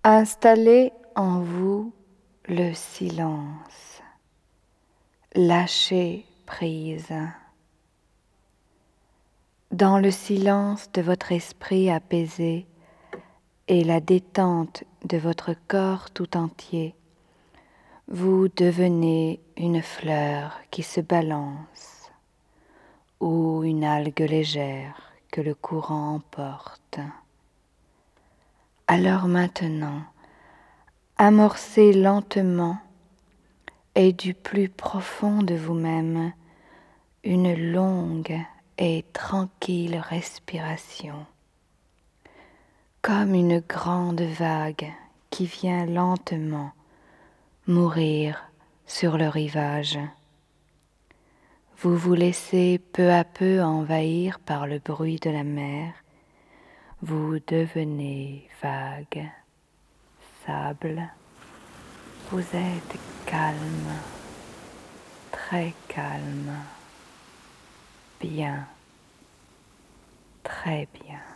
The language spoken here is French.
Installez en vous le silence. Lâchez prise. Dans le silence de votre esprit apaisé et la détente de votre corps tout entier, vous devenez une fleur qui se balance ou une algue légère que le courant emporte. Alors maintenant, amorcez lentement et du plus profond de vous-même une longue et tranquille respiration, comme une grande vague qui vient lentement mourir sur le rivage. Vous vous laissez peu à peu envahir par le bruit de la mer. Vous devenez vague, sable. Vous êtes calme, très calme, bien, très bien.